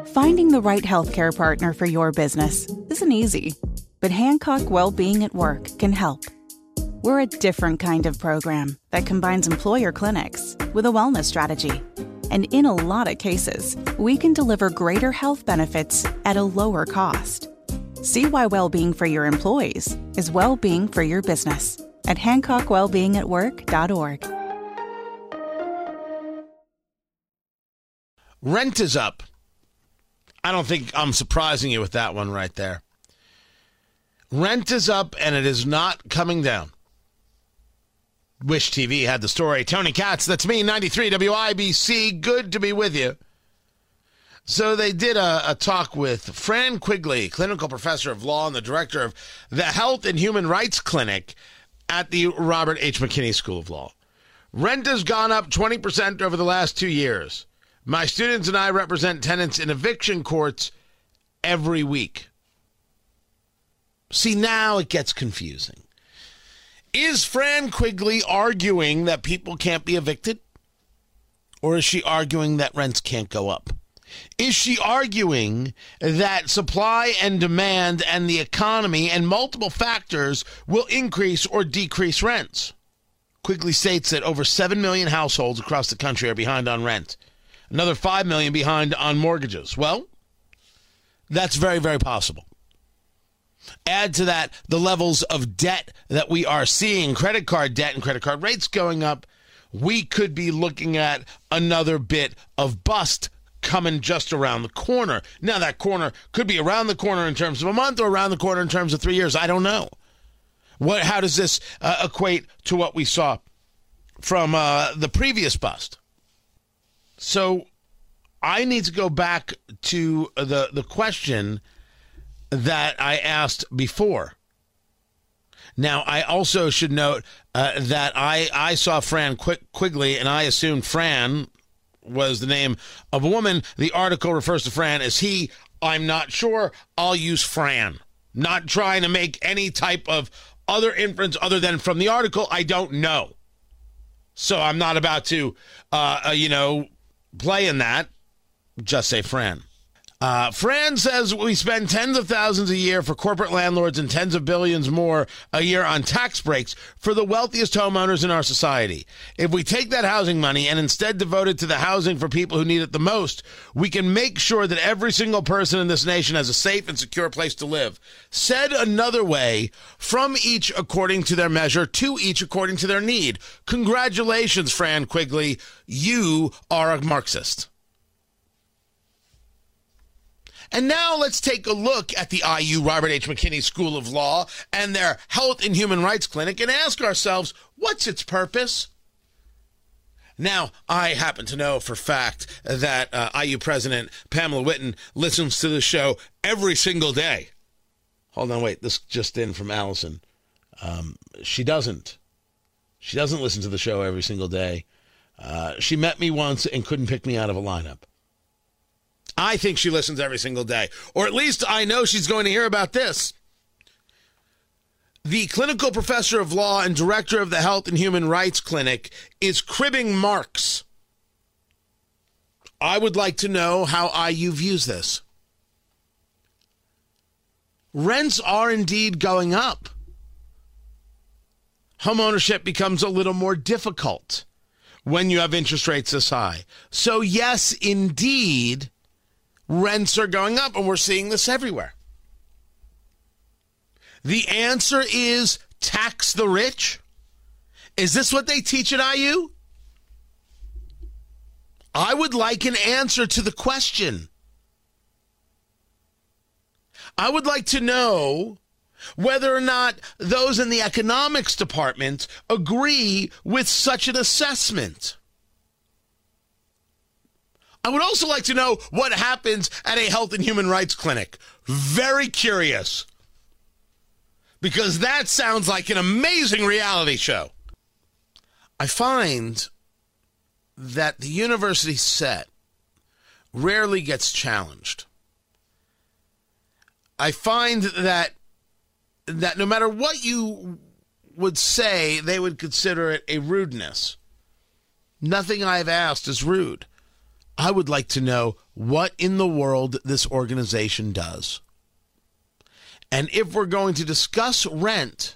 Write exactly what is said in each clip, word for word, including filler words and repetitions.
Finding the right healthcare partner for your business isn't easy, but Hancock Wellbeing at Work can help. We're a different kind of program that combines employer clinics with a wellness strategy. And in a lot of cases, we can deliver greater health benefits at a lower cost. See why well-being for your employees is well-being for your business at hancock wellbeing at work dot org. Rent is up. I don't think I'm surprising you with that one right there. Rent is up, and it is not coming down. Wish T V had the story. Tony Katz, that's me, ninety-three W I B C. Good to be with you. So they did a, a talk with Fran Quigley, clinical professor of law and the director of the Health and Human Rights Clinic at the Robert H. McKinney School of Law. Rent has gone up twenty percent over the last two years. My students and I represent tenants in eviction courts every week. See, now it gets confusing. Is Fran Quigley arguing that people can't be evicted? Or is she arguing that rents can't go up? Is she arguing that supply and demand and the economy and multiple factors will increase or decrease rents? Quigley states that over seven million households across the country are behind on rent. Another five million behind on mortgages. Well, that's very, very possible. Add to that the levels of debt that we are seeing, credit card debt and credit card rates going up. We could be looking at another bit of bust coming just around the corner. Now, that corner could be around the corner in terms of a month or around the corner in terms of three years. I don't know. What? How does this uh, equate to what we saw from uh, the previous bust? So I need to go back to the, the question that I asked before. Now, I also should note uh, that I, I saw Fran Quig- Quigley, and I assumed Fran was the name of a woman. The article refers to Fran as he. I'm not sure. I'll use Fran. Not trying to make any type of other inference other than from the article. I don't know. So I'm not about to, uh, uh, you know, play in that. Just say Fran. Uh, Fran says we spend tens of thousands a year for corporate landlords and tens of billions more a year on tax breaks for the wealthiest homeowners in our society. If we take that housing money and instead devote it to the housing for people who need it the most, we can make sure that every single person in this nation has a safe and secure place to live. Said another way, from each according to their measure, to each according to their need. Congratulations, Fran Quigley. You are a Marxist. And now let's take a look at the I U Robert H. McKinney School of Law and their Health and Human Rights Clinic and ask ourselves, what's its purpose? Now, I happen to know for fact that uh, I U President Pamela Whitten listens to the show every single day. Hold on, wait, this just in from Allison. Um, she doesn't. She doesn't listen to the show every single day. Uh, she met me once and couldn't pick me out of a lineup. I think she listens every single day, or at least I know she's going to hear about this. The clinical professor of law and director of the Health and Human Rights Clinic is cribbing Marx. I would like to know how I U views this. Rents are indeed going up. Homeownership becomes a little more difficult when you have interest rates this high. So yes, indeed, rents are going up, and we're seeing this everywhere. The answer is tax the rich? Is this what they teach at I U? I would like an answer to the question. I would like to know whether or not those in the economics department agree with such an assessment. I would also like to know what happens at a Health and Human Rights Clinic. Very curious. Because that sounds like an amazing reality show. I find that the university set rarely gets challenged. I find that that no matter what you would say, they would consider it a rudeness. Nothing I've asked is rude. I would like to know what in the world this organization does. And if we're going to discuss rent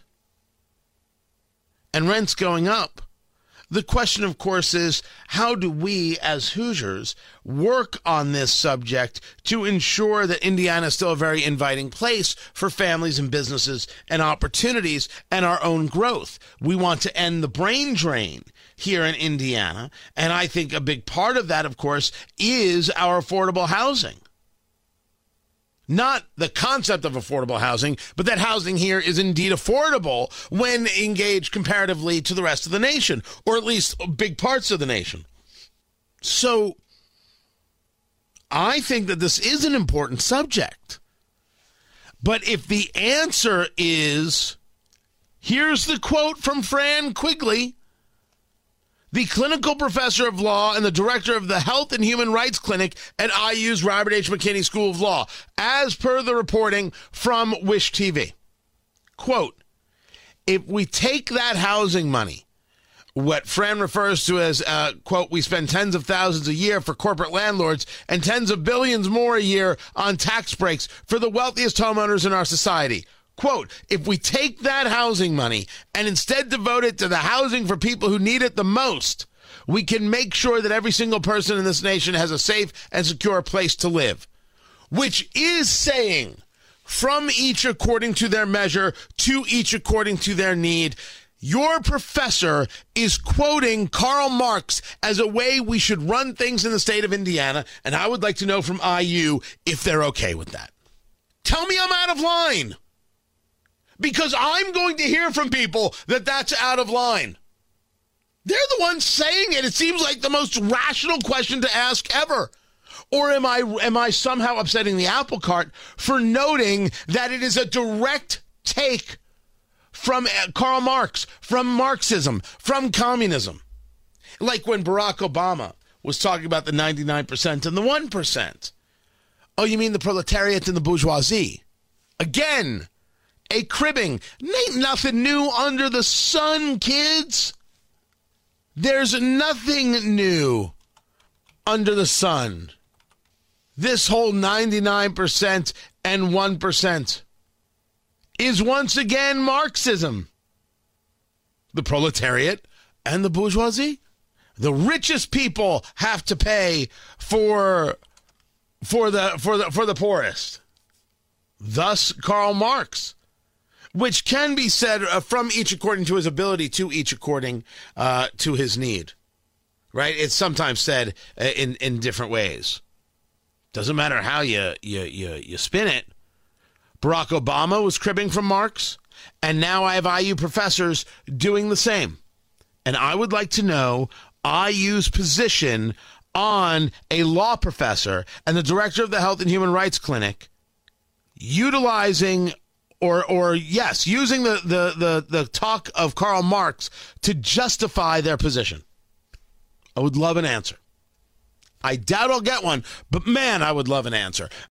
and rent's going up, the question, of course, is how do we as Hoosiers work on this subject to ensure that Indiana is still a very inviting place for families and businesses and opportunities and our own growth? We want to end the brain drain here in Indiana, and I think a big part of that, of course, is our affordable housing. Not the concept of affordable housing, but that housing here is indeed affordable when engaged comparatively to the rest of the nation, or at least big parts of the nation. So I think that this is an important subject. But if the answer is, here's the quote from Fran Quigley, the clinical professor of law and the director of the Health and Human Rights Clinic at I U's Robert H. McKinney School of Law, as per the reporting from Wish T V. Quote, if we take that housing money, what Fran refers to as, uh, quote, we spend tens of thousands a year for corporate landlords and tens of billions more a year on tax breaks for the wealthiest homeowners in our society. Quote, if we take that housing money and instead devote it to the housing for people who need it the most, we can make sure that every single person in this nation has a safe and secure place to live. Which is saying, from each according to their measure, to each according to their need. Your professor is quoting Karl Marx as a way we should run things in the state of Indiana, and I would like to know from I U if they're okay with that. Tell me I'm out of line. Because I'm going to hear from people that that's out of line. They're the ones saying it. It seems like the most rational question to ask ever. Or am I am I somehow upsetting the apple cart for noting that it is a direct take from Karl Marx, from Marxism, from communism? Like when Barack Obama was talking about the ninety-nine percent and the one percent. Oh, you mean the proletariat and the bourgeoisie? Again, a cribbing. Ain't nothing new under the sun, kids. There's nothing new under the sun. This whole ninety-nine percent and one percent is once again Marxism. The proletariat and the bourgeoisie. The richest people have to pay for, for, the, for, the, for the poorest. Thus, Karl Marx. Which can be said uh, from each according to his ability, to each according uh, to his need, right? It's sometimes said uh, in in different ways. Doesn't matter how you you you you spin it. Barack Obama was cribbing from Marx, and now I have I U professors doing the same. And I would like to know I U's position on a law professor and the director of the Health and Human Rights Clinic utilizing Or, or yes, using the, the, the, the talk of Karl Marx to justify their position. I would love an answer. I doubt I'll get one, but man, I would love an answer.